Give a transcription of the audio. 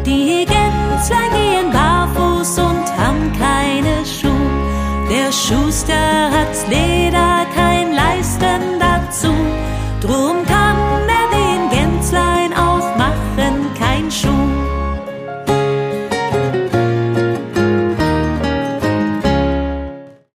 Die Gänzlein gehen barfuß und haben keine Schuh. Der Schuster hat Leder, kein Leisten dazu. Drum kann